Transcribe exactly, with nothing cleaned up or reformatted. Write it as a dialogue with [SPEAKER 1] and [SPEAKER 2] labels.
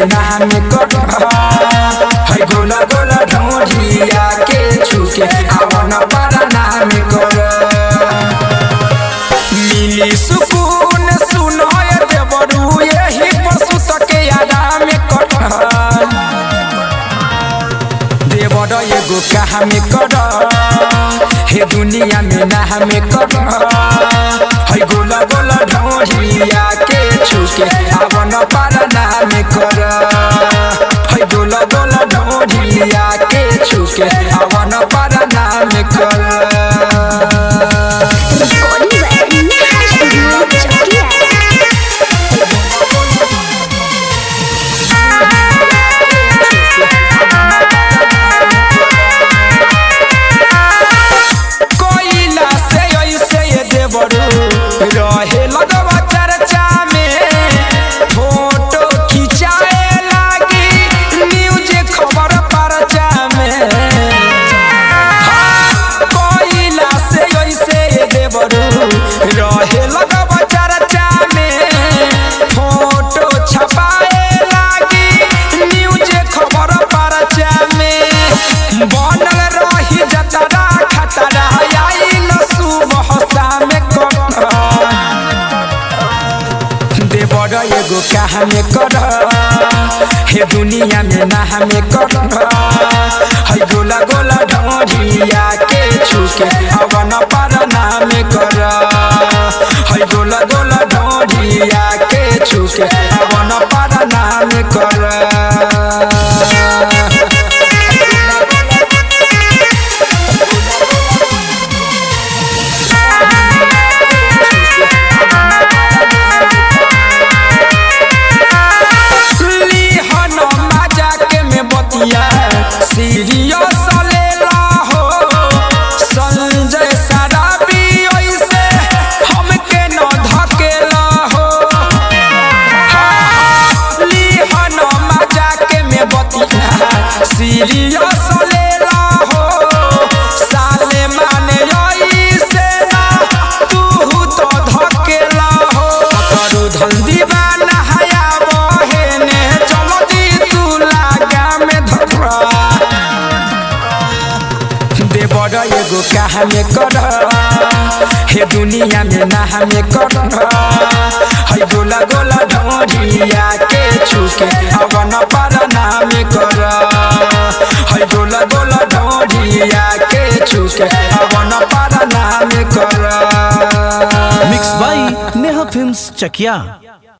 [SPEAKER 1] में नाम कर है गोला गोला ढोढ़िया के छुके आवन पर नाम कर मिली सुकून सुनो देवरू यही पशु तके आराम कर देवर एगो काम कर हे दुनिया में नाम कर है गोला गोला ढोढ़िया के छुके आवन पर नाम कर है गोला गोला ढोढ़िया के छुके आवन पर नाम कर रहे लगवा चर्चा में फोटो खिंचाए लागी न्यूज खबर परचा में कोयला से ऐसे देवरू रहे लगवा चर्चा में फोटो छपाए लागी न्यूज खबर परचा में बनल रही जतरा खतरा आई न सुबह शाम देवर एगो काम कर हे दुनिया में नाम कर है गोला गोला ढोढ़िया के छुके आवन पर नाम कर है गोला गोला ढोढ़िया के छुके आवन पर नाम कर सीरियस लेला हो संजय सराबी ऐसे हमके न धकेला हो लिहन मजाक में बतिया सीरियस लेला हो साले माने ऐसे ना तू तो धकेला हो करू धल दीवाना हया बहेने चलो दी तू लागा में धकरा देवर एगो काम कर हे दुनिया में नाम कर है गोला गोला ढोढ़िया के छुके आवन पर नाम कर है गोला गोला ढोढ़िया के छुके आवन पर नाम कर
[SPEAKER 2] mix by Neha films Chakiya.